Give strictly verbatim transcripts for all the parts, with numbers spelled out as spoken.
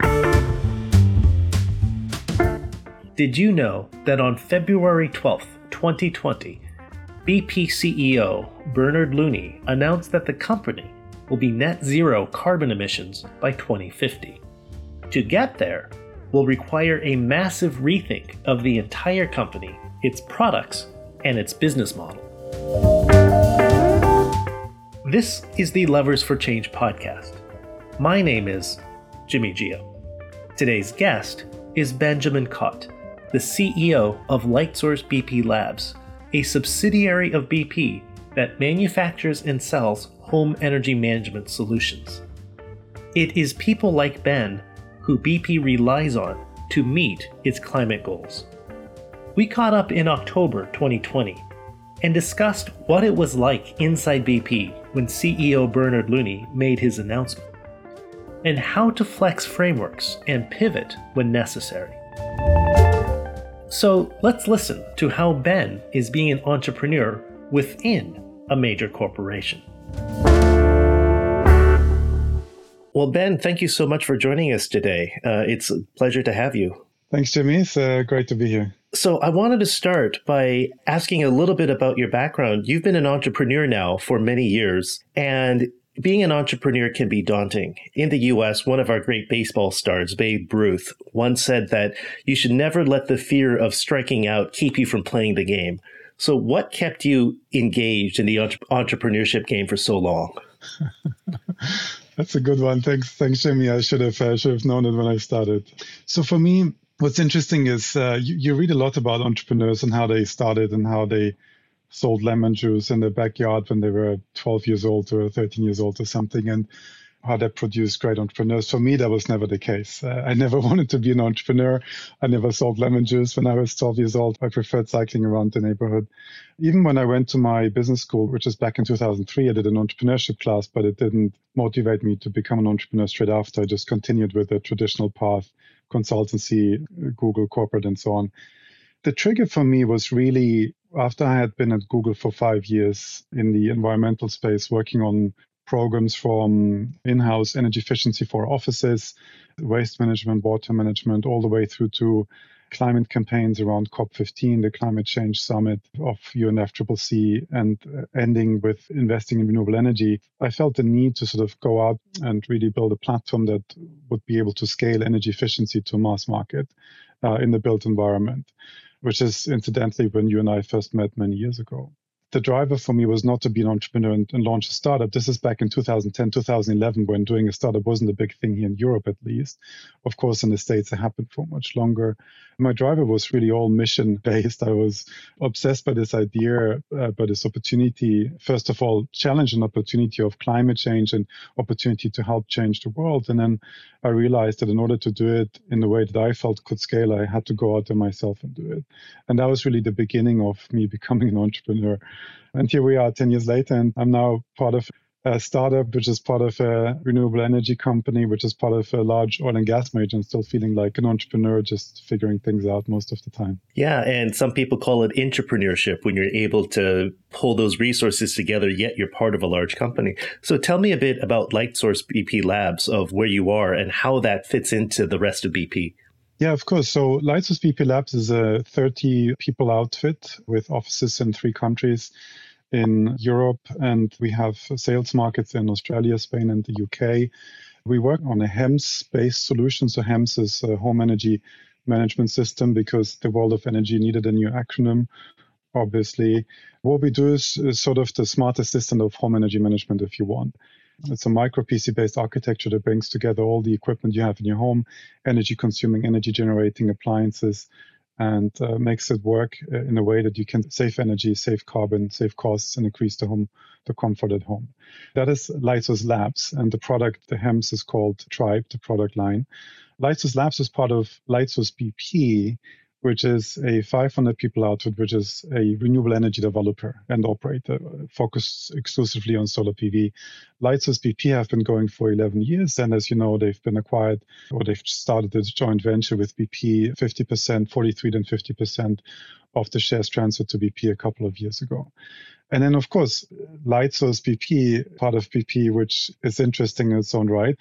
Did you know that on February twelfth, twenty twenty, B P C E O Bernard Looney announced that the company will be net zero carbon emissions by twenty fifty. To get there will require a massive rethink of the entire company, its products, and its business model. This is the Levers for Change podcast. My name is Jimmy Gio. Today's guest is Benjamin Cott, the C E O of Lightsource B P Labs, a subsidiary of B P that manufactures and sells home energy management solutions. It is people like Ben who B P relies on to meet its climate goals. We caught up in October twenty twenty and discussed what it was like inside B P when C E O Bernard Looney made his announcement, and how to flex frameworks and pivot when necessary. So let's listen to how Ben is being an entrepreneur within a major corporation. Well, Ben, thank you so much for joining us today. Uh, it's a pleasure to have you. Thanks, Jimmy. It's uh, great to be here. So I wanted to start by asking a little bit about your background. You've been an entrepreneur now for many years, and being an entrepreneur can be daunting. In the U S, one of our great baseball stars, Babe Ruth, once said that you should never let the fear of striking out keep you from playing the game. So what kept you engaged in the entre- entrepreneurship game for so long? That's a good one. Thanks, thanks, Jimmy. I should have uh, should have known it when I started. So for me, what's interesting is uh, you, you read a lot about entrepreneurs and how they started and how they sold lemon juice in their backyard when they were twelve years old or thirteen years old or something, and how they produced great entrepreneurs. For me, that was never the case. Uh, I never wanted to be an entrepreneur. I never sold lemon juice when I was twelve years old. I preferred cycling around the neighborhood. Even when I went to my business school, which was back in two thousand three, I did an entrepreneurship class, but it didn't motivate me to become an entrepreneur straight after. I just continued with the traditional path, consultancy, Google, corporate, and so on. The trigger for me was really after I had been at Google for five years in the environmental space, working on programs from in-house energy efficiency for offices, waste management, water management, all the way through to climate campaigns around COP fifteen, the Climate Change Summit of U N F C C C, and ending with investing in renewable energy. I felt the need to sort of go out and really build a platform that would be able to scale energy efficiency to mass market uh, in the built environment, which is incidentally when you and I first met many years ago. The driver for me was not to be an entrepreneur and, and launch a startup. This is back in two thousand ten, two thousand eleven, when doing a startup wasn't a big thing here in Europe, at least. Of course, in the States, it happened for much longer. My driver was really all mission-based. I was obsessed by this idea, uh, by this opportunity. First of all, challenge and opportunity of climate change and opportunity to help change the world. And then I realized that in order to do it in the way that I felt could scale, I had to go out there myself and do it. And that was really the beginning of me becoming an entrepreneur. And here we are ten years later, and I'm now part of a startup, which is part of a renewable energy company, which is part of a large oil and gas major, and still feeling like an entrepreneur, just figuring things out most of the time. Yeah, and some people call it entrepreneurship when you're able to pull those resources together, yet you're part of a large company. So tell me a bit about Lightsource B P Labs, of where you are and how that fits into the rest of B P. Yeah, of course. So Lightsource B P Labs is a thirty people outfit with offices in three countries in Europe, and we have sales markets in Australia, Spain, and the U K. We work on a H E M S-based solution. So H E M S is a home energy management system, because the world of energy needed a new acronym, obviously. What we do is, is sort of the smart assistant of home energy management, if you want. It's a micro P C-based architecture that brings together all the equipment you have in your home, energy-consuming, energy-generating appliances, and uh, makes it work in a way that you can save energy, save carbon, save costs, and increase the home, the comfort at home. That is Lightsource Labs, and the product, the H E M S, is called Tribe, the product line. Lightsource Labs is part of Lightsource B P, which is a five hundred people outfit, which is a renewable energy developer and operator focused exclusively on solar P V. Lightsource B P have been going for eleven years. And as you know, they've been acquired, or they've started a joint venture with B P, fifty percent, forty-three, then fifty percent of the shares transferred to B P a couple of years ago. And then, of course, Lightsource B P, part of B P, which is interesting in its own right.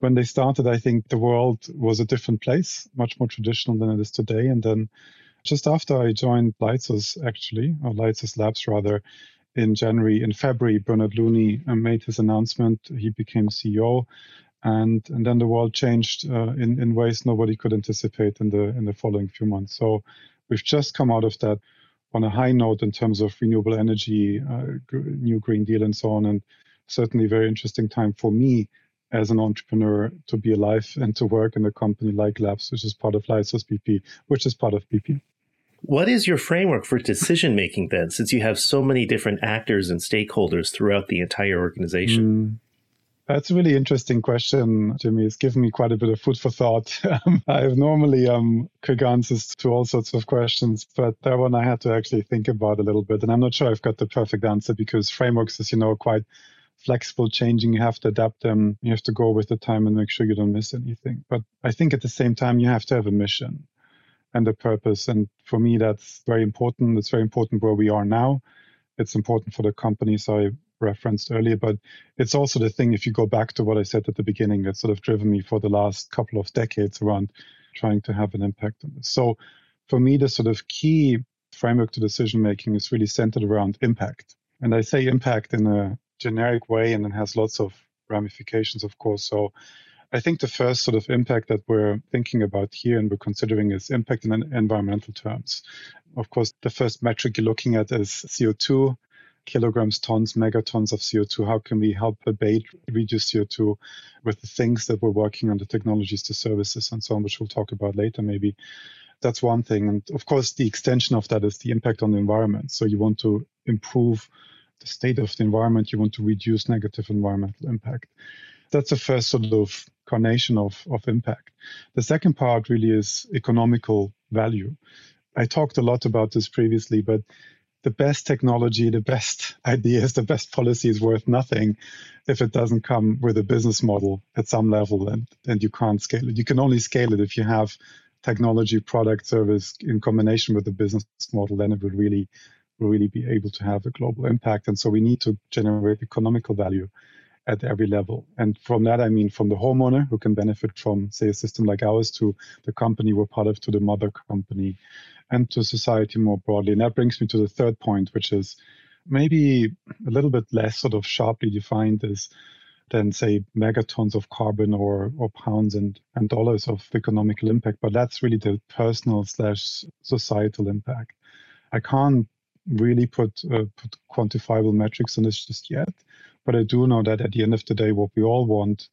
when they started, I think the world was a different place, much more traditional than it is today. And then just after I joined Lightsource, actually, or Lightsource Labs rather, in January, in February, Bernard Looney made his announcement. He became C E O. And, and then the world changed uh, in, in ways nobody could anticipate in the in the following few months. So we've just come out of that on a high note in terms of renewable energy, uh, new Green Deal, and so on. And certainly very interesting time for me as an entrepreneur to be alive and to work in a company like Labs, which is part of Lightsource B P, which is part of B P. What is your framework for decision making then, since you have so many different actors and stakeholders throughout the entire organization? Mm. That's a really interesting question, Jimmy. It's given me quite a bit of food for thought. I have normally um, quick answers to all sorts of questions, but that one I had to actually think about a little bit. And I'm not sure I've got the perfect answer because frameworks, as you know, are quite flexible, changing. You have to adapt them. You have to go with the time and make sure you don't miss anything. But I think at the same time, you have to have a mission and a purpose. And for me, that's very important. It's very important where we are now. It's important for the companies I referenced earlier, but it's also the thing, if you go back to what I said at the beginning, that's sort of driven me for the last couple of decades around trying to have an impact on this. So for me, the sort of key framework to decision making is really centered around impact. And I say impact in a generic way, and it has lots of ramifications, of course. So I think the first sort of impact that we're thinking about here and we're considering is impact in environmental terms. Of course, the first metric you're looking at is C O two, kilograms, tons, megatons of C O two. How can we help abate, reduce C O two with the things that we're working on, the technologies, the services, and so on, which we'll talk about later maybe. That's one thing. And of course, the extension of that is the impact on the environment. So you want to improve the state of the environment. You want to reduce negative environmental impact. That's the first sort of carnation of, of impact. The second part really is economical value. I talked a lot about this previously, but the best technology, the best ideas, the best policy is worth nothing if it doesn't come with a business model at some level, and, and you can't scale it. You can only scale it if you have technology, product, service in combination with the business model, then it will really, will really be able to have a global impact. And so we need to generate economical value at every level. And from that, I mean from the homeowner who can benefit from, say, a system like ours, to the company we're part of, to the mother company, and to society more broadly. And that brings me to the third point, which is maybe a little bit less sort of sharply defined as than, say, megatons of carbon or or pounds and, and dollars of economical impact. But that's really the personal slash societal impact. I can't really put, uh, put quantifiable metrics on this just yet, but I do know that at the end of the day, what we all want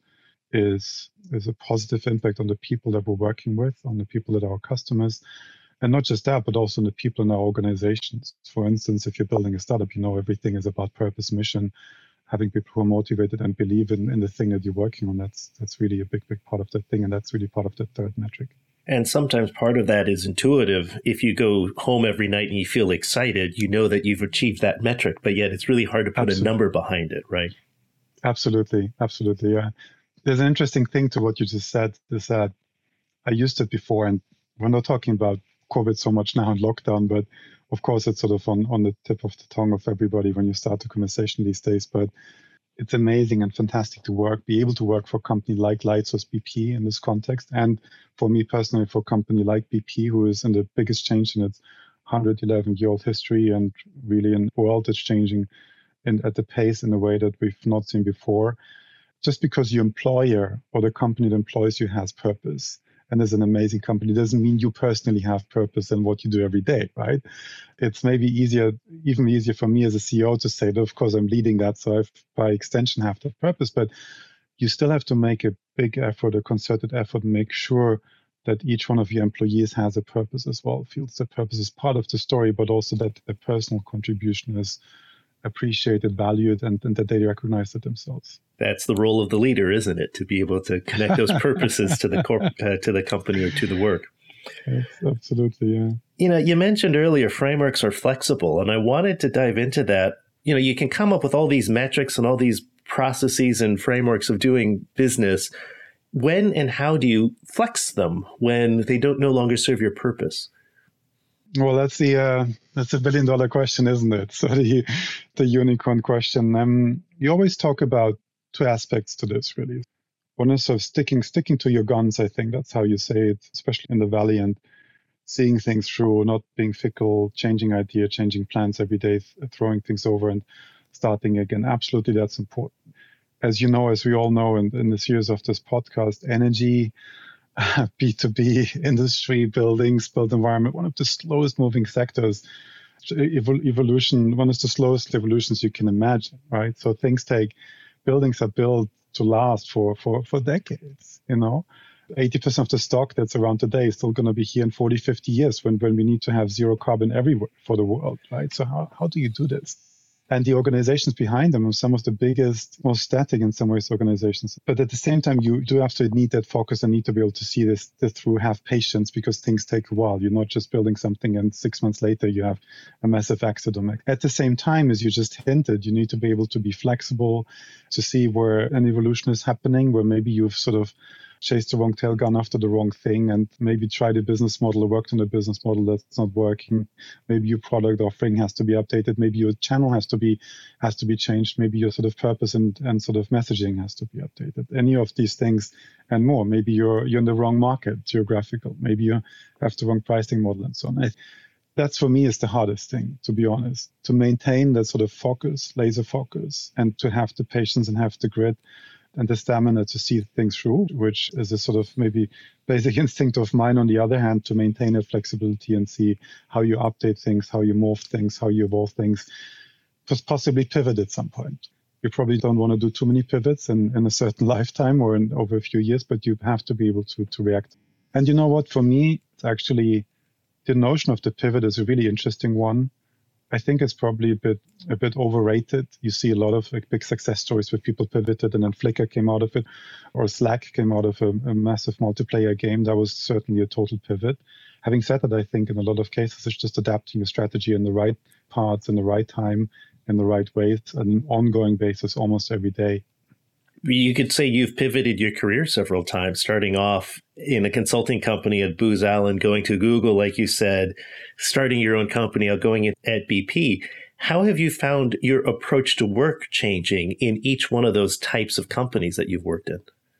is, is a positive impact on the people that we're working with, on the people that are our customers. And not just that, but also on the people in our organizations. For instance, if you're building a startup, you know everything is about purpose, mission, having people who are motivated and believe in, in the thing that you're working on. That's that's really a big, big part of that thing. And that's really part of the third metric. And sometimes part of that is intuitive. If you go home every night and you feel excited, you know that you've achieved that metric, but yet it's really hard to put absolutely. a number behind it, right? Absolutely. Absolutely. Yeah. There's an interesting thing to what you just said, is that I used it before, and we're not talking about COVID so much now in lockdown, but of course it's sort of on, on the tip of the tongue of everybody when you start the conversation these days. But it's amazing and fantastic to work, be able to work for a company like Lightsource B P in this context. And for me personally, for a company like B P, who is in the biggest change in its one hundred eleven year old history, and really in a world that's changing in, at the pace in a way that we've not seen before. Just because your employer or the company that employs you has purpose and is an amazing company doesn't mean you personally have purpose in what you do every day, right? It's maybe easier, even easier for me as a C E O to say that, of course, I'm leading that, so I, by extension, have that purpose. But you still have to make a big effort, a concerted effort, and make sure that each one of your employees has a purpose as well, feels that purpose is part of the story, but also that the personal contribution is appreciated, valued, and, and that they recognize it themselves. That's the role of the leader, isn't it? To be able to connect those purposes to the corp, uh, to the company or to the work. Yes, absolutely, yeah. You know, you mentioned earlier frameworks are flexible, and I wanted to dive into that. You know, you can come up with all these metrics and all these processes and frameworks of doing business. When and how do you flex them when they don't no longer serve your purpose? Well, that's the uh, that's a billion dollar question, isn't it? So the the unicorn question. Um, you always talk about two aspects to this, really. One is sort of sticking sticking to your guns. I think that's how you say it, especially in the Valley, and seeing things through, not being fickle, changing idea, changing plans every day, th- throwing things over and starting again. Absolutely, that's important. As you know, as we all know in, in the series of this podcast, energy, B two B, industry, buildings, built environment, one of the slowest moving sectors. Evol- evolution, one of the slowest evolutions you can imagine, right? So things take, buildings are built to last for, for, for decades, you know? eighty percent of the stock that's around today is still going to be here in forty, fifty years when, when we need to have zero carbon everywhere for the world, right? So how, how do you do this? And the organizations behind them are some of the biggest, most static in some ways organizations. But at the same time, you do have to need that focus and need to be able to see this, this through, have patience, because things take a while. You're not just building something and six months later you have a massive accident. At the same time, as you just hinted, you need to be able to be flexible, to see where an evolution is happening, where maybe you've sort of chased the wrong tail, gone after the wrong thing, and maybe tried a business model or worked on a business model that's not working. Maybe your product offering has to be updated. Maybe your channel has to be has to be changed. Maybe your sort of purpose and, and sort of messaging has to be updated. Any of these things and more. Maybe you're you're in the wrong market, geographical. Maybe you have the wrong pricing model and so on. I, that's for me is the hardest thing, to be honest, to maintain that sort of focus, laser focus, and to have the patience and have the grit and the stamina to see things through, which is a sort of maybe basic instinct of mine. On the other hand, to maintain that flexibility and see how you update things, how you morph things, how you evolve things, plus possibly pivot at some point. You probably don't want to do too many pivots in, in a certain lifetime or in over a few years, but you have to be able to, to react. And you know what, for me, it's actually the notion of the pivot is a really interesting one. I think it's probably a bit a bit overrated. You see a lot of like big success stories where people pivoted and then Flickr came out of it, or Slack came out of a, a massive multiplayer game. That was certainly a total pivot. Having said that, I think in a lot of cases it's just adapting a strategy in the right parts, in the right time, in the right ways, on an ongoing basis almost every day. You could say you've pivoted your career several times, starting off in a consulting company at Booz Allen, going to Google, like you said, starting your own company, going in at B P. How have you found your approach to work changing in each one of those types of companies that you've worked in?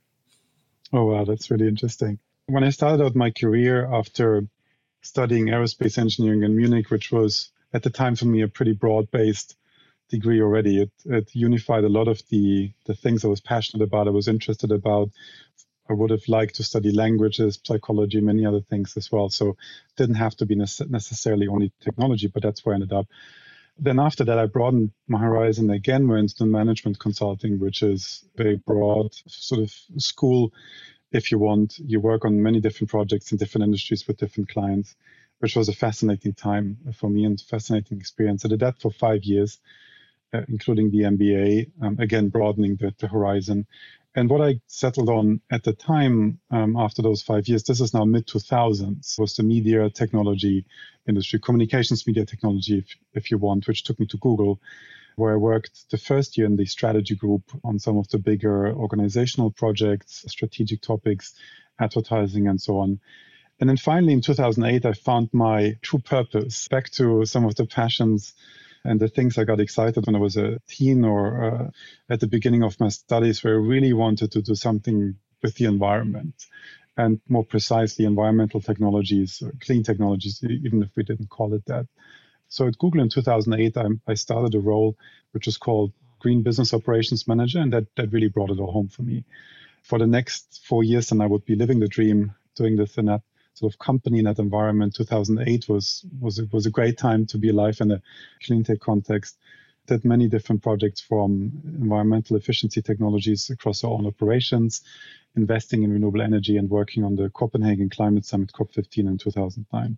Oh, wow, that's really interesting. When I started out my career after studying aerospace engineering in Munich, which was at the time for me a pretty broad-based degree already. It, it unified a lot of the, the things I was passionate about, I was interested about. I would have liked to study languages, psychology, many other things as well. So it didn't have to be necessarily only technology, but that's where I ended up. Then after that, I broadened my horizon again, went into management consulting, which is very broad sort of school, if you want. You work on many different projects in different industries with different clients, which was a fascinating time for me and fascinating experience. I did that for five years. Uh, including the M B A, um, again, broadening the, the horizon. And what I settled on at the time, um, after those five years, this is now mid two thousands, was the media technology industry, communications media technology, if, if you want, which took me to Google, where I worked the first year in the strategy group on some of the bigger organizational projects, strategic topics, advertising, and so on. And then finally, in two thousand eight, I found my true purpose, back to some of the passions and the things I got excited when I was a teen or uh, at the beginning of my studies, where I really wanted to do something with the environment, and more precisely environmental technologies, or clean technologies, even if we didn't call it that. So at Google in two thousand eight, I, I started a role which was called Green Business Operations Manager, and that, that really brought it all home for me. For the next four years, and I would be living the dream, doing this in that sort of company, in that environment. two thousand eight was was it was a great time to be alive in a clean tech context. Did many different projects, from environmental efficiency technologies across our own operations, investing in renewable energy, and working on the Copenhagen Climate Summit COP fifteen in two thousand nine.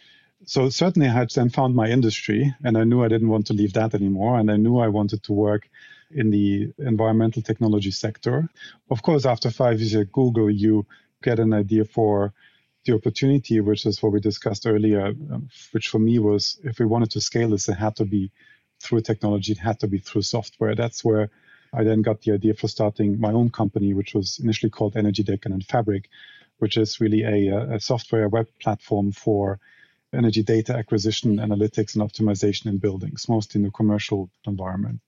So certainly I had then found my industry, and I knew I didn't want to leave that anymore, and I knew I wanted to work in the environmental technology sector. Of course, after five years at Google, you get an idea for the opportunity, which is what we discussed earlier, um, which for me was, if we wanted to scale this, it had to be through technology, it had to be through software. That's where I then got the idea for starting my own company, which was initially called Energy Deck and Fabric, which is really a, a software web platform for energy data acquisition, analytics, and optimization in buildings, mostly in the commercial environment.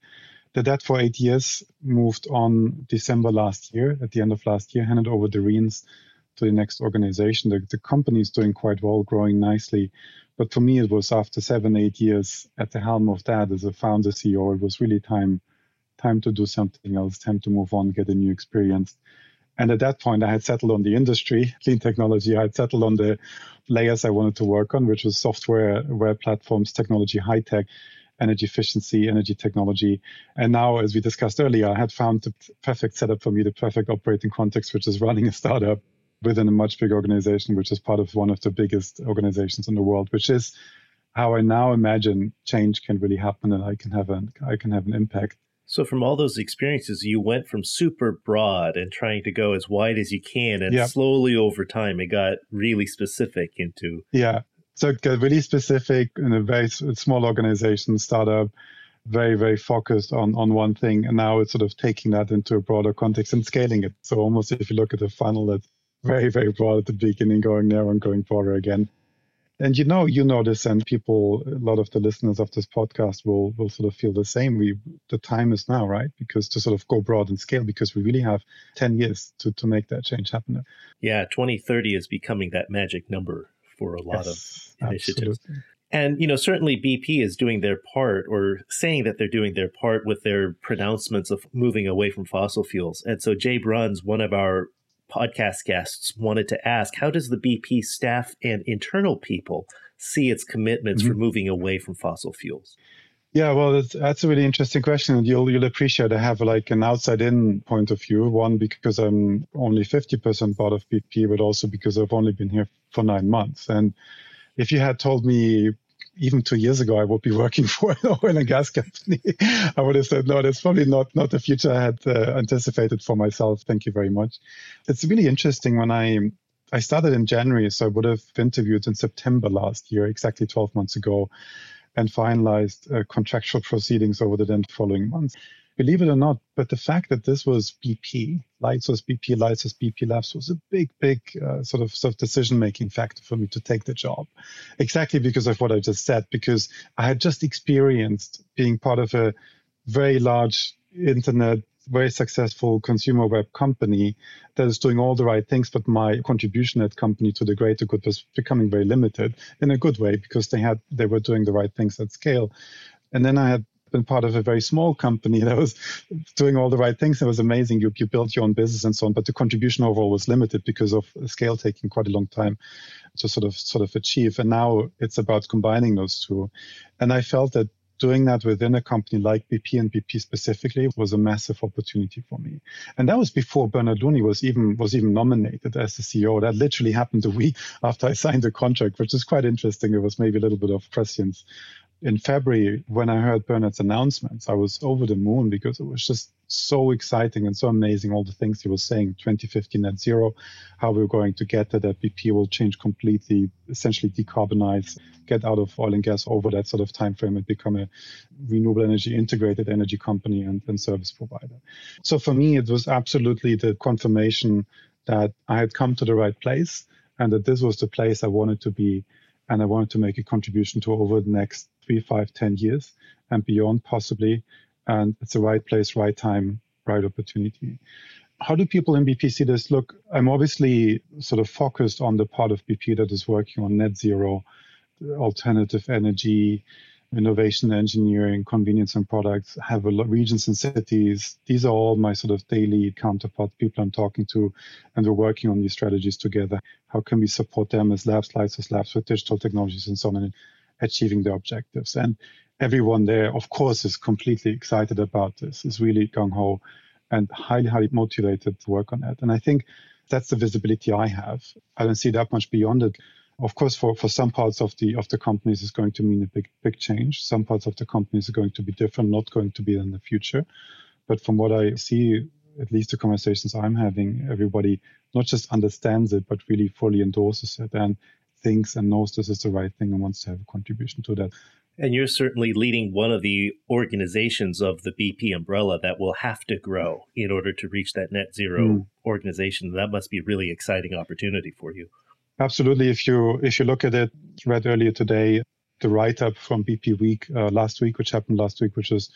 Did that for eight years, moved on December last year, at the end of last year, handed over the reins to the next organization. The, the company is doing quite well, growing nicely. But for me, it was after seven, eight years at the helm of that as a founder C E O, it was really time, time to do something else, time to move on, get a new experience. And at that point, I had settled on the industry, clean technology. I had settled on the layers I wanted to work on, which was software, web platforms, technology, high tech, energy efficiency, energy technology. And now, as we discussed earlier, I had found the perfect setup for me, the perfect operating context, which is running a startup within a much bigger organization, which is part of one of the biggest organizations in the world, which is how I now imagine change can really happen and I can have an, I can have an impact. So from all those experiences, you went from super broad and trying to go as wide as you can. And yeah. slowly over time, it got really specific into. Yeah. So it got really specific in a very small organization, startup, very, very focused on, on one thing. And now it's sort of taking that into a broader context and scaling it. So almost if you look at the funnel, that's very, very broad at the beginning, going narrow and going broader again. And you know, you know this, and people, a lot of the listeners of this podcast will will sort of feel the same. We, the time is now, right? Because to sort of go broad and scale, because we really have ten years to, to make that change happen. Yeah, twenty thirty is becoming that magic number for a lot yes, of initiatives. Absolutely. And, you know, certainly B P is doing their part, or saying that they're doing their part with their pronouncements of moving away from fossil fuels. And so Jay Bruns, one of our podcast guests, wanted to ask, how does the B P staff and internal people see its commitments mm-hmm. for moving away from fossil fuels? Yeah, well, that's, that's a really interesting question. And you'll, you'll appreciate I have like an outside-in point of view. One, because I'm only fifty percent part of B P, but also because I've only been here for nine months. And if you had told me even two years ago I would be working for an oil and gas company, I would have said, no, that's probably not, not the future I had uh, anticipated for myself. Thank you very much. It's really interesting. When I I started in January, so I would have interviewed in September last year, exactly twelve months ago, and finalized uh, contractual proceedings over the then following months. Believe it or not, but the fact that this was B P, Lightsource B P, Lightsource B P Labs, was a big, big uh, sort of, sort of decision-making factor for me to take the job. Exactly because of what I just said, because I had just experienced being part of a very large internet, very successful consumer web company that is doing all the right things, but my contribution at company to the greater good was becoming very limited in a good way, because they had they were doing the right things at scale. And then I had been part of a very small company that was doing all the right things. It was amazing. You, you built your own business and so on, but the contribution overall was limited because of scale taking quite a long time to sort of sort of achieve. And now it's about combining those two. And I felt that doing that within a company like B P and B P specifically was a massive opportunity for me. And that was before Bernard Looney was even was even nominated as the C E O. That literally happened a week after I signed the contract, which is quite interesting. It was maybe a little bit of prescience. In February, when I heard Bernard's announcements, I was over the moon because it was just so exciting and so amazing, all the things he was saying, twenty fifty net zero, how we're going to get there, that B P will change completely, essentially decarbonize, get out of oil and gas over that sort of time frame and become a renewable energy integrated energy company and, and service provider. So for me, it was absolutely the confirmation that I had come to the right place and that this was the place I wanted to be. And I wanted to make a contribution to over the next three, five, ten years and beyond, possibly. And it's the right place, right time, right opportunity. How do people in B P see this? Look, I'm obviously sort of focused on the part of B P that is working on net zero, alternative energy, innovation, engineering, convenience and products, have a lot regions and cities. These are all my sort of daily counterparts, people I'm talking to, and we're working on these strategies together. How can we support them as labs, Lightsource Labs with digital technologies and so on, and achieving their objectives? And everyone there, of course, is completely excited about this, is really gung-ho and highly, highly motivated to work on that. And I think that's the visibility I have. I don't see that much beyond it. Of course, for, for some parts of the of the companies, it's going to mean a big, big change. Some parts of the companies are going to be different, not going to be in the future. But from what I see, at least the conversations I'm having, everybody not just understands it, but really fully endorses it and thinks and knows this is the right thing and wants to have a contribution to that. And you're certainly leading one of the organizations of the B P umbrella that will have to grow in order to reach that net zero mm. organization. That must be a really exciting opportunity for you. Absolutely. If you if you look at it, read earlier today, the write-up from B P Week uh, last week, which happened last week, which is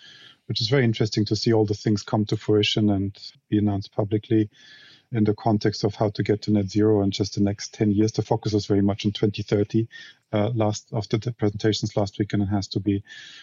which is very interesting to see all the things come to fruition and be announced publicly in the context of how to get to net zero in just the next ten years. The focus was very much on twenty thirty uh, last after the presentations last week, and it has to be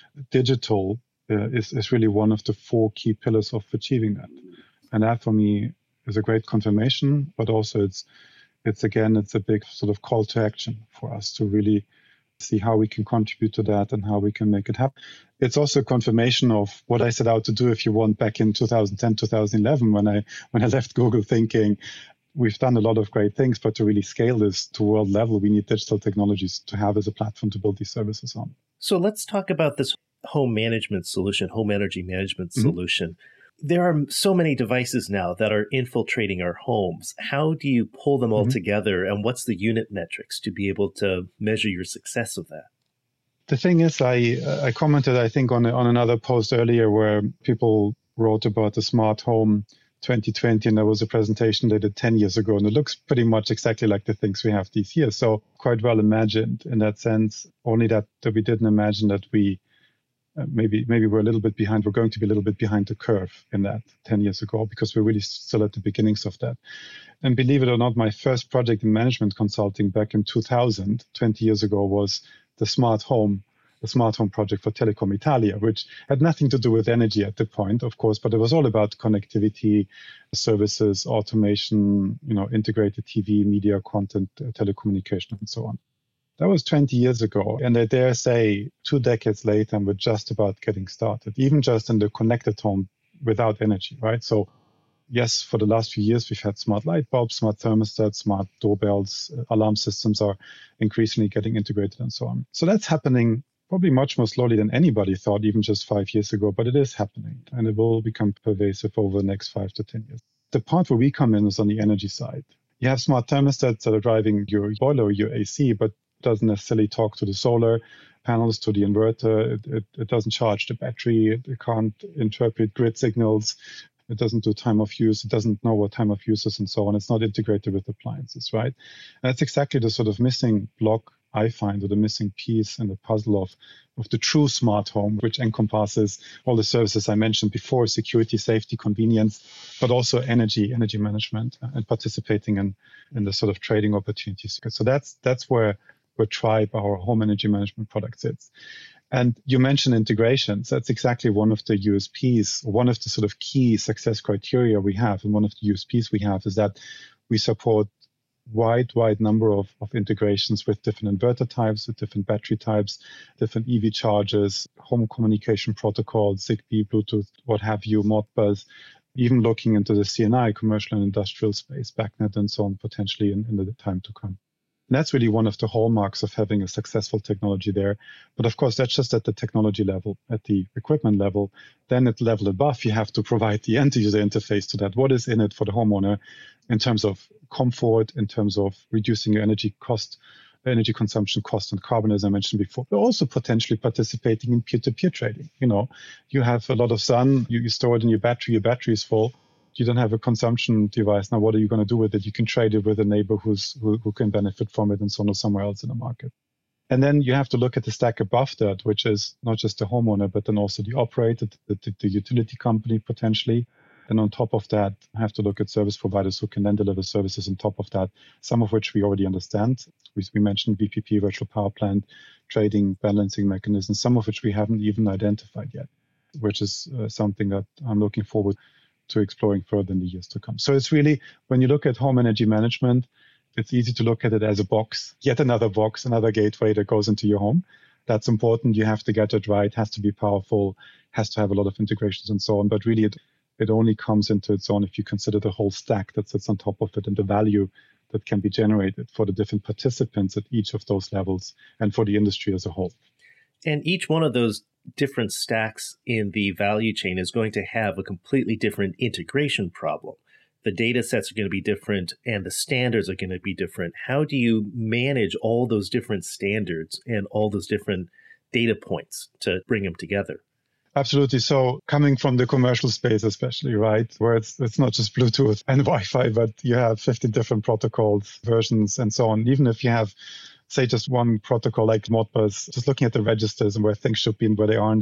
digital uh, is, is really one of the four key pillars of achieving that. And that for me is a great confirmation, but also it's it's again, it's a big sort of call to action for us to really see how we can contribute to that and how we can make it happen. It's also a confirmation of what I set out to do, if you want, back in two thousand ten, two thousand eleven, when I when I left Google, thinking we've done a lot of great things, but to really scale this to world level, we need digital technologies to have as a platform to build these services on. So let's talk about this home management solution, home energy management mm-hmm. solution. There are so many devices now that are infiltrating our homes. How do you pull them all mm-hmm. together, and what's the unit metrics to be able to measure your success of that? The thing is, I I commented, I think, on on another post earlier where people wrote about the smart home twenty twenty, and there was a presentation they did ten years ago, and it looks pretty much exactly like the things we have these years. So quite well imagined in that sense, only that, that we didn't imagine that we Uh, maybe maybe we're a little bit behind. We're going to be a little bit behind the curve in that ten years ago, because we're really still at the beginnings of that. And believe it or not, my first project in management consulting back in two thousand, twenty years ago, was the smart home, the smart home project for Telecom Italia, which had nothing to do with energy at the point, of course, but it was all about connectivity, services, automation, you know, integrated T V, media, content, uh, telecommunication, and so on. That was twenty years ago, and I dare say two decades later, and we're just about getting started, even just in the connected home without energy, right? So yes, for the last few years, we've had smart light bulbs, smart thermostats, smart doorbells, alarm systems are increasingly getting integrated and so on. So that's happening probably much more slowly than anybody thought, even just five years ago, but it is happening, and it will become pervasive over the next five to ten years. The part where we come in is on the energy side. You have smart thermostats that are driving your boiler or your A C, but doesn't necessarily talk to the solar panels, to the inverter. It, it, it doesn't charge the battery. It, it can't interpret grid signals. It doesn't do time of use. It doesn't know what time of use is and so on. It's not integrated with appliances, right? And that's exactly the sort of missing block I find, or the missing piece in the puzzle of, of the true smart home, which encompasses all the services I mentioned before: security, safety, convenience, but also energy, energy management, and participating in, in the sort of trading opportunities. So that's that's where where Tribe, our home energy management product, sits. And you mentioned integrations. That's exactly one of the U S Ps, one of the sort of key success criteria we have. And one of the U S Ps we have is that we support wide, wide number of, of integrations with different inverter types, with different battery types, different E V chargers, home communication protocols, Zigbee, Bluetooth, what have you, Modbus, even looking into the C and I, commercial and industrial space, BACnet, and so on, potentially in, in the time to come. And that's really one of the hallmarks of having a successful technology there. But of course, that's just at the technology level, at the equipment level. Then at the level above, you have to provide the end user interface to that. What is in it for the homeowner in terms of comfort, in terms of reducing your energy cost, energy consumption cost and carbon, as I mentioned before, but also potentially participating in peer-to-peer trading. You know, you have a lot of sun, you, you store it in your battery, your battery is full. You don't have a consumption device. Now, what are you going to do with it? You can trade it with a neighbor who's who, who can benefit from it and so on, or somewhere else in the market. And then you have to look at the stack above that, which is not just the homeowner, but then also the operator, the, the, the utility company potentially. And on top of that, have to look at service providers who can then deliver services on top of that, some of which we already understand. We, we mentioned V P P, virtual power plant, trading, balancing mechanisms, some of which we haven't even identified yet, which is uh, something that I'm looking forward to exploring further in the years to come. So it's really, when you look at home energy management, it's easy to look at it as a box, yet another box, another gateway that goes into your home. That's important. You have to get it right, has to be powerful, has to have a lot of integrations and so on. But really, it, it only comes into its own if you consider the whole stack that sits on top of it and the value that can be generated for the different participants at each of those levels and for the industry as a whole. And each one of those different stacks in the value chain is going to have a completely different integration problem. The data sets are going to be different and the standards are going to be different. How do you manage all those different standards and all those different data points to bring them together? Absolutely. So coming from the commercial space, especially, right, where it's it's not just Bluetooth and Wi-Fi, but you have fifty different protocols, versions, and so on. Even if you have, say, just one protocol like Modbus, just looking at the registers and where things should be and where they aren't,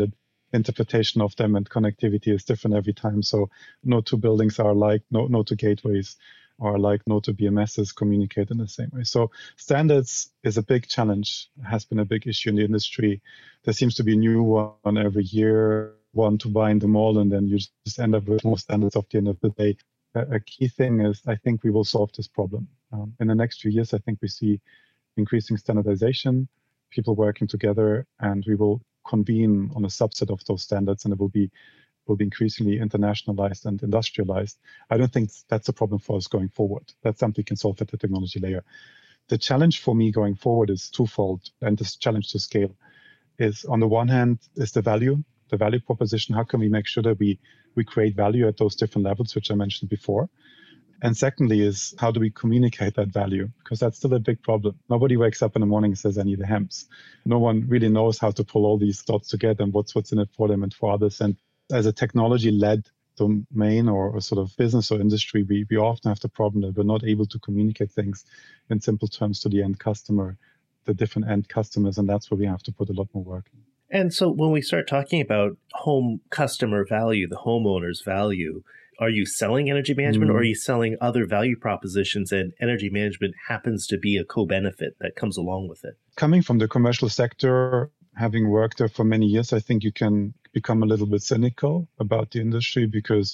interpretation of them, and connectivity is different every time. So no two buildings are alike, no, no two gateways are alike, no two B M Ss communicate in the same way. So standards is a big challenge, has been a big issue in the industry. There seems to be a new one every year, one to bind them all, and then you just end up with more standards at the end of the day. A, a key thing is I think we will solve this problem. Um, in the next few years, I think we see increasing standardization, people working together, and we will convene on a subset of those standards, and it will be will be increasingly internationalized and industrialized. I don't think that's a problem for us going forward. That's something we can solve at the technology layer. The challenge for me going forward is twofold, and this challenge to scale is, on the one hand, is the value, the value proposition. How can we make sure that we we create value at those different levels, which I mentioned before? And secondly is, how do we communicate that value? Because that's still a big problem. Nobody wakes up in the morning and says, I need a HEMS. No one really knows how to pull all these dots together and what's what's in it for them and for others. And as a technology-led domain or a sort of business or industry, we, we often have the problem that we're not able to communicate things in simple terms to the end customer, the different end customers, and that's where we have to put a lot more work in. And so when we start talking about home customer value, the homeowner's value, are you selling energy management mm. or are you selling other value propositions, and energy management happens to be a co-benefit that comes along with it? Coming from the commercial sector, having worked there for many years, I think you can become a little bit cynical about the industry, because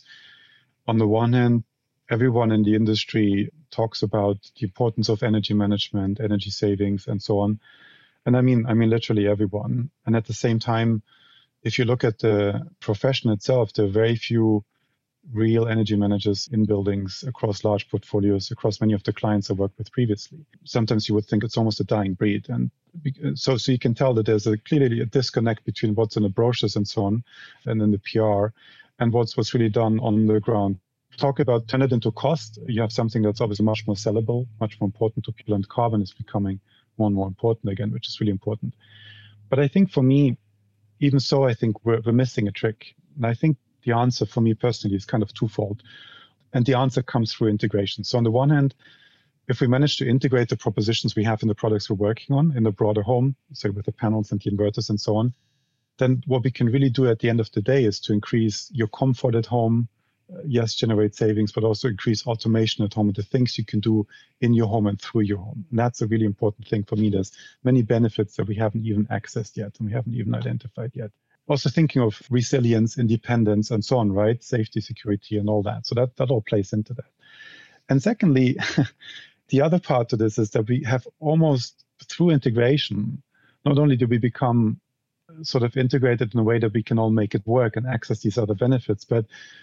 on the one hand, everyone in the industry talks about the importance of energy management, energy savings, and so on. And I mean, I mean, literally everyone. And at the same time, if you look at the profession itself, there are very few real energy managers in buildings across large portfolios, across many of the clients I worked with previously. Sometimes you would think it's almost a dying breed. And so, so you can tell that there's a, clearly a disconnect between what's in the brochures and so on, and in the P R, and what's, what's really done on the ground. Talk about turn it into cost. You have something that's obviously much more sellable, much more important to people, and carbon is becoming more and more important again, which is really important. But I think for me, even so, I think we're, we're missing a trick. And I think the answer for me personally is kind of twofold. And the answer comes through integration. So on the one hand, if we manage to integrate the propositions we have in the products we're working on in the broader home, say with the panels and the inverters and so on, then what we can really do at the end of the day is to increase your comfort at home, uh, yes, generate savings, but also increase automation at home and the things you can do in your home and through your home. And that's a really important thing for me. There's many benefits that we haven't even accessed yet and we haven't even identified yet. Also thinking of resilience, independence, and so on, right? Safety, security, and all that. So that, that all plays into that. And secondly, the other part to this is that we have almost, through integration, not only do we become sort of integrated in a way that we can all make it work and access these other benefits, but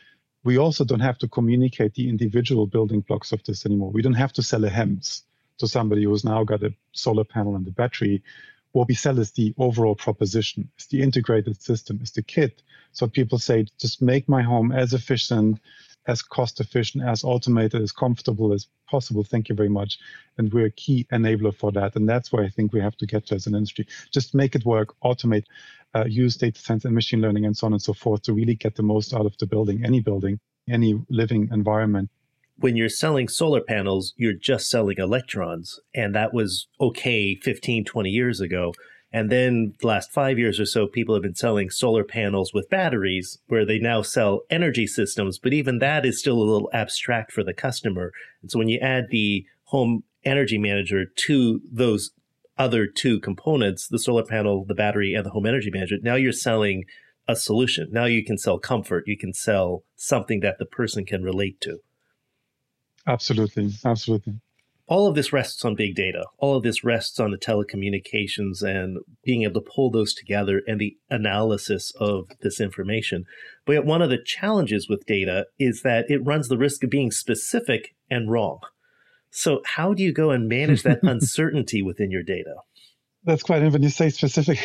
we also don't have to communicate the individual building blocks of this anymore. We don't have to sell a HEMS to somebody who's now got a solar panel and a battery. What we sell is the overall proposition, it's the integrated system, it's the kit. So people say, just make my home as efficient, as cost efficient, as automated, as comfortable as possible. Thank you very much. And we're a key enabler for that. And that's where I think we have to get to as an industry. Just make it work, automate, uh, use data science and machine learning and so on and so forth to really get the most out of the building, any building, any living environment. When you're selling solar panels, you're just selling electrons. And that was okay fifteen, twenty years ago. And then the last five years or so, people have been selling solar panels with batteries, where they now sell energy systems. But even that is still a little abstract for the customer. And so when you add the home energy manager to those other two components, the solar panel, the battery, and the home energy manager, now you're selling a solution. Now you can sell comfort. You can sell something that the person can relate to. Absolutely. Absolutely. All of this rests on big data. All of this rests on the telecommunications and being able to pull those together and the analysis of this information. But yet one of the challenges with data is that it runs the risk of being specific and wrong. So how do you go and manage that uncertainty within your data? That's quite, when you say specific.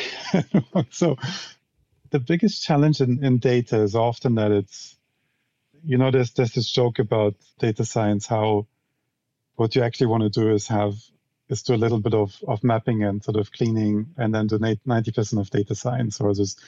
So the biggest challenge in, in data is often that it's, you know, there's, there's this joke about data science, how what you actually want to do is have is do a little bit of, of mapping and sort of cleaning and then donate ninety percent of data science, or just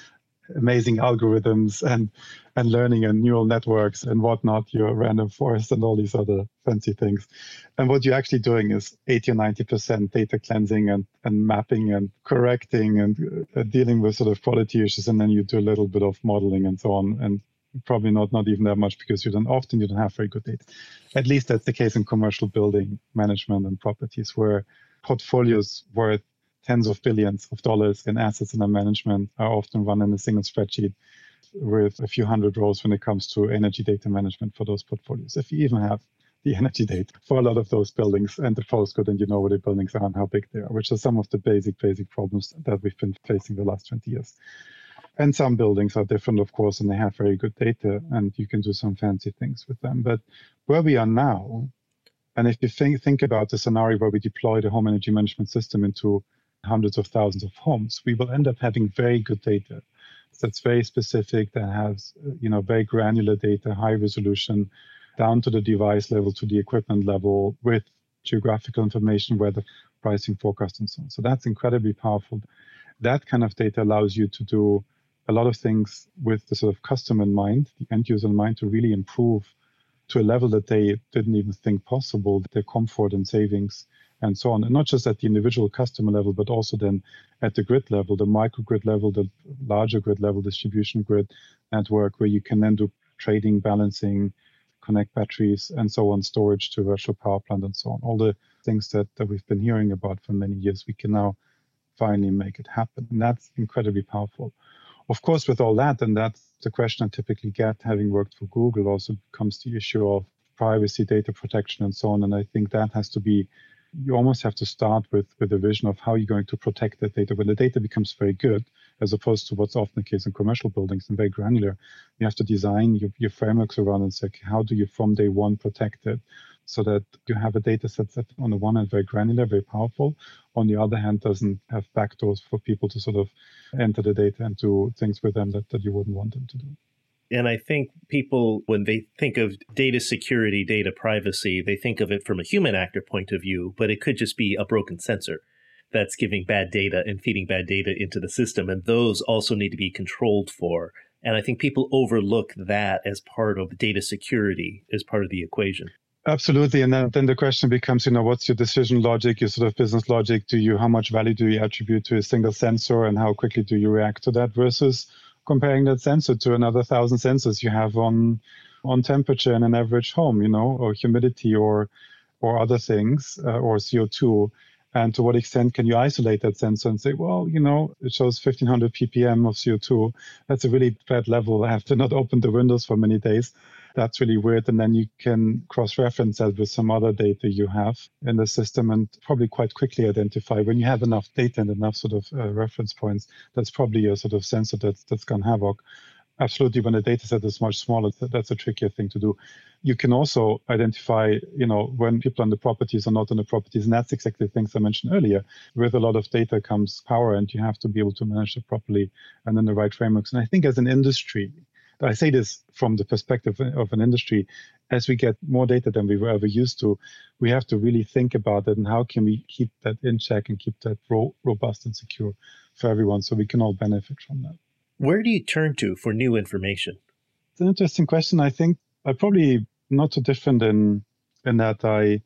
amazing algorithms and and learning and neural networks and whatnot, your random forest and all these other fancy things. And what you're actually doing is eighty or ninety percent data cleansing and, and mapping and correcting and uh, dealing with sort of quality issues. And then you do a little bit of modeling and so on. And probably not, not even that much, because you don't often you don't have very good data. At least that's the case in commercial building management and properties, where portfolios worth tens of billions of dollars in assets under management are often run in a single spreadsheet with a few hundred rows when it comes to energy data management for those portfolios. If you even have the energy data for a lot of those buildings and the postcode, and you know where the buildings are and how big they are, which are some of the basic, basic problems that we've been facing the last twenty years. And some buildings are different, of course, and they have very good data, and you can do some fancy things with them. But where we are now, and if you think, think about the scenario where we deploy the home energy management system into hundreds of thousands of homes, we will end up having very good data that's very specific, that has, you know, very granular data, high resolution, down to the device level, to the equipment level, with geographical information, weather, pricing, forecast, and so on. So that's incredibly powerful. That kind of data allows you to do a lot of things with the sort of customer in mind, the end user in mind, to really improve to a level that they didn't even think possible, their comfort and savings and so on. And not just at the individual customer level, but also then at the grid level, the microgrid level, the larger grid level, distribution grid network, where you can then do trading, balancing, connect batteries, and so on, storage to virtual power plant and so on. All the things that, that we've been hearing about for many years, we can now finally make it happen. And that's incredibly powerful. Of course, with all that, and that's the question I typically get, having worked for Google, also comes the issue of privacy, data protection, and so on. And I think that has to be, you almost have to start with, with a vision of how you're going to protect that data. When the data becomes very good, as opposed to what's often the case in commercial buildings and very granular, you have to design your, your frameworks around and say, okay, how do you from day one protect it, so that you have a data set that on the one hand very granular, very powerful, on the other hand doesn't have backdoors for people to sort of enter the data and do things with them that, that you wouldn't want them to do. And I think people, when they think of data security, data privacy, they think of it from a human actor point of view, but it could just be a broken sensor that's giving bad data and feeding bad data into the system. And those also need to be controlled for. And I think people overlook that as part of data security, as part of the equation. Absolutely. And then, then the question becomes, you know, what's your decision logic, your sort of business logic? Do you, how much value do you attribute to a single sensor, and how quickly do you react to that, versus comparing that sensor to another thousand sensors you have on on temperature in an average home, you know, or humidity, or or other things, uh, or C O two. And to what extent can you isolate that sensor and say, well, you know, it shows fifteen hundred p p m of C O two. That's a really bad level. I have to not open the windows for many days. That's really weird. And then you can cross-reference that with some other data you have in the system, and probably quite quickly identify, when you have enough data and enough sort of uh, reference points, that's probably a sort of sensor that's, that's gone havoc. Absolutely, when the data set is much smaller, that's a trickier thing to do. You can also identify, you know, when people on the properties are not on the properties, and that's exactly the things I mentioned earlier. With a lot of data comes power, and you have to be able to manage it properly and in the right frameworks. And I think as an industry, I say this from the perspective of an industry, as we get more data than we were ever used to, we have to really think about it, and how can we keep that in check and keep that ro- robust and secure for everyone, so we can all benefit from that. Where do you turn to for new information? It's an interesting question. I think I'm probably not so different in in that I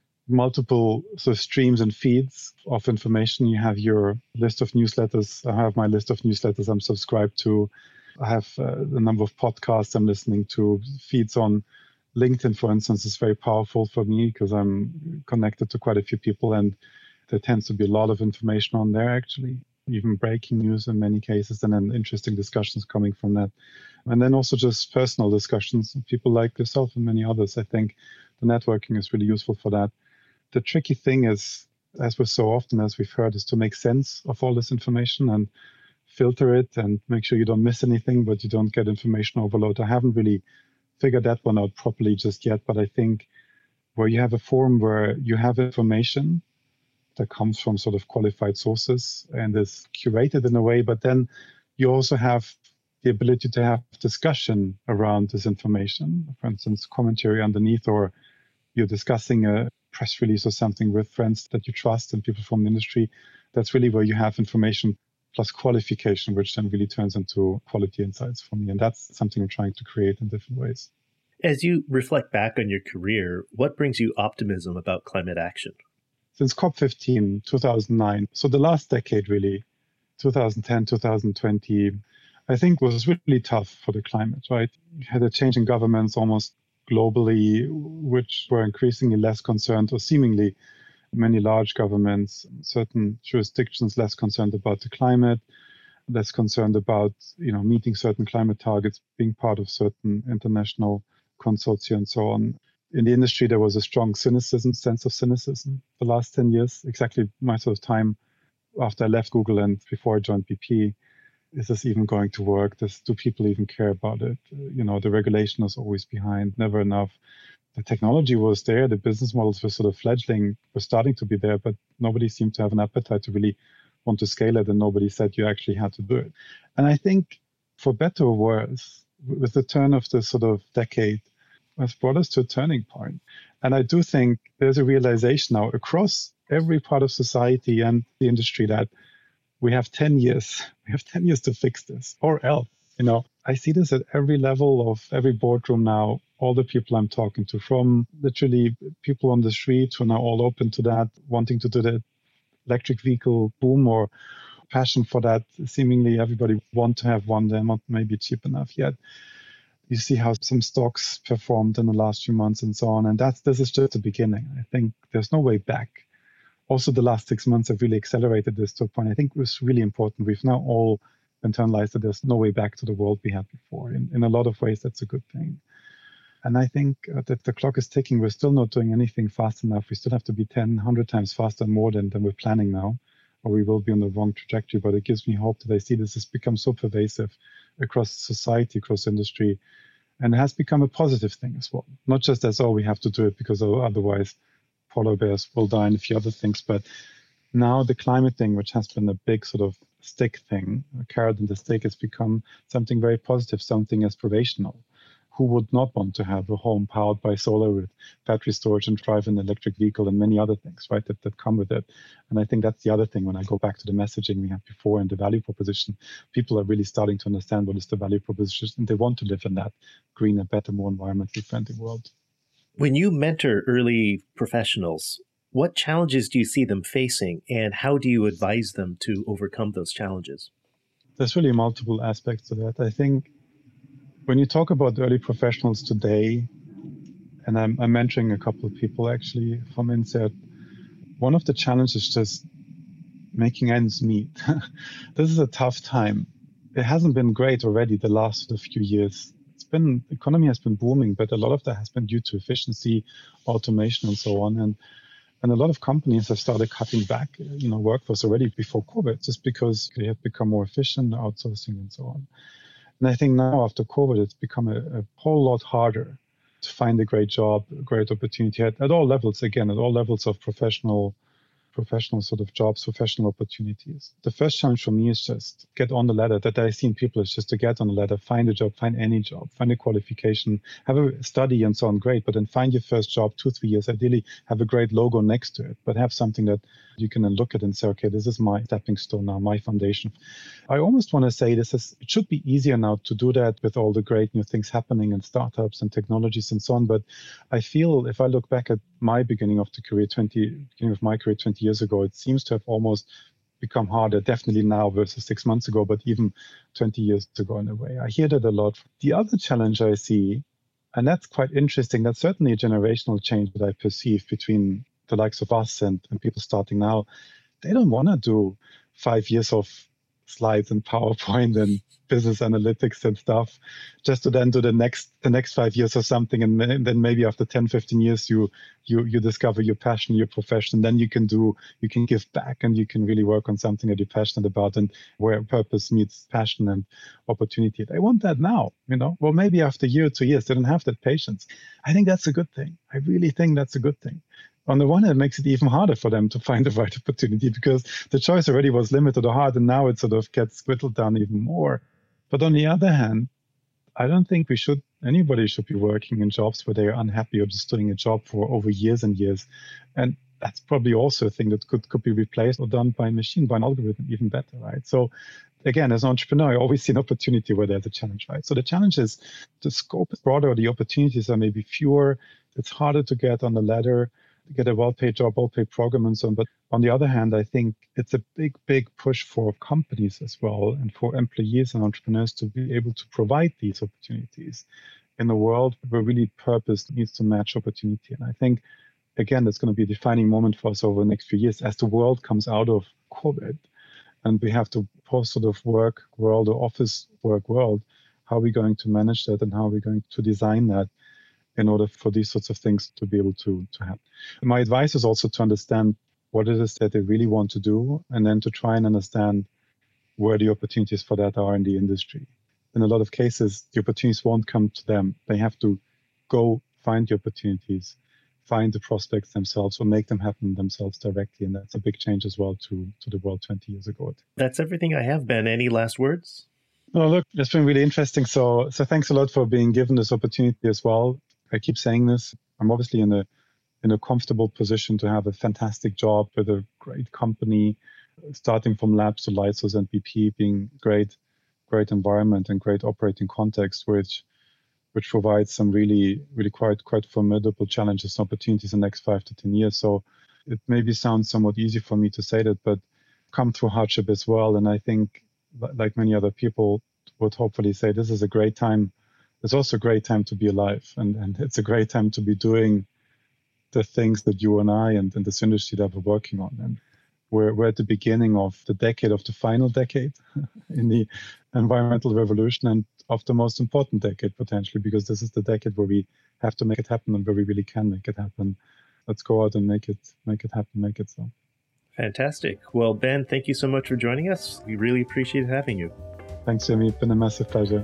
multiple sort of streams and feeds of information. You have your list of newsletters. I have my list of newsletters I'm subscribed to. I have uh, a number of podcasts I'm listening to. Feeds on LinkedIn, for instance, is very powerful for me because I'm connected to quite a few people, and there tends to be a lot of information on there, actually, even breaking news in many cases, and then interesting discussions coming from that. And then also just personal discussions, people like yourself and many others. I think the networking is really useful for that. The tricky thing is, as with so often, as we've heard, is to make sense of all this information and filter it and make sure you don't miss anything, but you don't get information overload. I haven't really figured that one out properly just yet, but I think where you have a forum where you have information that comes from sort of qualified sources and is curated in a way, but then you also have the ability to have discussion around this information, for instance, commentary underneath, or you're discussing a press release or something with friends that you trust and people from the industry. That's really where you have information plus qualification, which then really turns into quality insights for me. And that's something I'm trying to create in different ways. As you reflect back on your career, what brings you optimism about climate action? Since COP fifteen, two thousand nine, so the last decade really, two thousand ten, two thousand twenty, I think was really tough for the climate, right? You had a change in governments almost globally, which were increasingly less concerned, or seemingly many large governments, certain jurisdictions less concerned about the climate, less concerned about, you know, meeting certain climate targets, being part of certain international consortia and so on. In the industry, there was a strong cynicism, sense of cynicism the last ten years, exactly my sort of time after I left Google and before I joined B P. Is this even going to work? Does, do people even care about it? You know, the regulation is always behind, never enough. The technology was there, the business models were sort of fledgling, were starting to be there, but nobody seemed to have an appetite to really want to scale it, and nobody said you actually had to do it. And I think, for better or worse, with the turn of the sort of decade, has brought us to a turning point. And I do think there's a realization now across every part of society and the industry that we have ten years, we have ten years to fix this, or else, you know, I see this at every level of every boardroom now, all the people I'm talking to, from literally people on the street who are now all open to that, wanting to do the electric vehicle boom or passion for that. Seemingly everybody want to have one, they're not maybe cheap enough yet. You see how some stocks performed in the last few months and so on. And that's this is just the beginning. I think there's no way back. Also, the last six months have really accelerated this to a point I think was really important. We've now all internalized that there's no way back to the world we had before. In, in a lot of ways, that's a good thing. And I think uh, that the clock is ticking. We're still not doing anything fast enough. We still have to be ten, one hundred times faster and more than, than we're planning now, or we will be on the wrong trajectory. But it gives me hope that I see this has become so pervasive across society, across industry. And it has become a positive thing as well. Not just as, oh, we have to do it because otherwise polar bears will die and a few other things. But now the climate thing, which has been a big sort of stick thing, a carrot and the stick, has become something very positive, something aspirational. Who would not want to have a home powered by solar with battery storage and drive an electric vehicle and many other things, right, that, that come with it? And I think that's the other thing when I go back to the messaging we had before and the value proposition. People are really starting to understand what is the value proposition, and they want to live in that greener, better, more environmentally friendly world. When you mentor early professionals, what challenges do you see them facing, and how do you advise them to overcome those challenges? There's really multiple aspects to that. I think when you talk about early professionals today, and I'm, I'm mentoring a couple of people actually from INSEAD, one of the challenges is just making ends meet. This is a tough time. It hasn't been great already the last few years. It's been, the economy has been booming, but a lot of that has been due to efficiency, automation, and so on. And and a lot of companies have started cutting back, you know, workforce already before COVID, just because they have become more efficient, outsourcing, and so on. And I think now after COVID, it's become a, a whole lot harder to find a great job, a great opportunity at, at all levels, again, at all levels of professional professional sort of jobs, professional opportunities. The first challenge for me is just get on the ladder. That I see in people is just to get on the ladder, find a job, find any job, find a qualification, have a study and so on, great, but then find your first job, two, three years, ideally have a great logo next to it, but have something that you can then look at and say, okay, this is my stepping stone now, my foundation. I almost want to say this is, it should be easier now to do that with all the great new things happening in startups and technologies and so on. But I feel if I look back at my beginning of the career, twenty, beginning of my career twenty years ago, it seems to have almost become harder, definitely now versus six months ago, but even twenty years ago in a way. I hear that a lot. The other challenge I see, and that's quite interesting, that's certainly a generational change that I perceive between the likes of us and, and people starting now. They don't want to do five years of slides and PowerPoint and business analytics and stuff just to then do the next the next five years or something, and, and then maybe after ten, fifteen years you you you discover your passion, your profession, then you can do you can give back and you can really work on something that you're passionate about and where purpose meets passion and opportunity. They want that now, you know. Well, maybe after a year or two years they don't have that patience. I think that's a good thing. I really think that's a good thing. On the one hand, it makes it even harder for them to find the right opportunity because the choice already was limited or hard, and now it sort of gets whittled down even more. But on the other hand, I don't think we should, anybody should be working in jobs where they are unhappy or just doing a job for over years and years. And that's probably also a thing that could, could be replaced or done by a machine, by an algorithm, even better, right? So again, as an entrepreneur, I always see an opportunity where there's a challenge, right? So the challenge is the scope is broader, the opportunities are maybe fewer, it's harder to get on the ladder, to get a well-paid job, well-paid program and so on. But on the other hand, I think it's a big, big push for companies as well and for employees and entrepreneurs to be able to provide these opportunities in a world where really purpose needs to match opportunity. And I think, again, that's going to be a defining moment for us over the next few years as the world comes out of COVID and we have to post sort of work world or office work world. How are we going to manage that and how are we going to design that in order for these sorts of things to be able to, to happen? My advice is also to understand what it is that they really want to do and then to try and understand where the opportunities for that are in the industry. In a lot of cases, the opportunities won't come to them. They have to go find the opportunities, find the prospects themselves or make them happen themselves directly. And that's a big change as well to, to the world twenty years ago. That's everything I have, Ben. Any last words? Oh, look, it's been really interesting. So, so thanks a lot for being given this opportunity as well. I keep saying this. I'm obviously in a in a comfortable position to have a fantastic job with a great company, starting from labs to Lightsource and B P, being great, great environment and great operating context, which which provides some really, really quite quite formidable challenges and opportunities in the next five to ten years. So it maybe sounds somewhat easy for me to say that, but come through hardship as well. And I think, like many other people would hopefully say, this is a great time. It's also a great time to be alive. And, and it's a great time to be doing the things that you and I and, and this industry that we're working on. And we're, we're at the beginning of the decade, of the final decade in the environmental revolution and of the most important decade potentially, because this is the decade where we have to make it happen and where we really can make it happen. Let's go out and make it, make it happen, make it so. Fantastic. Well, Ben, thank you so much for joining us. We really appreciate having you. Thanks, Jimmy. It's been a massive pleasure.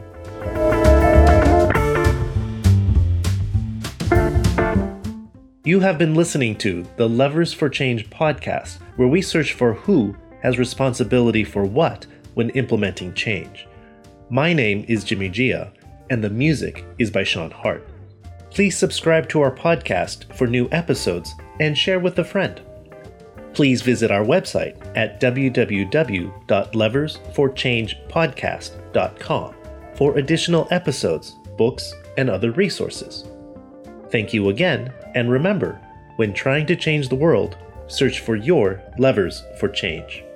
You have been listening to the Levers for Change podcast, where we search for who has responsibility for what when implementing change. My name is Jimmy Gia, and the music is by Sean Hart. Please subscribe to our podcast for new episodes and share with a friend. Please visit our website at w w w dot levers for change podcast dot com for additional episodes, books, and other resources. Thank you again, and remember, when trying to change the world, search for your levers for change.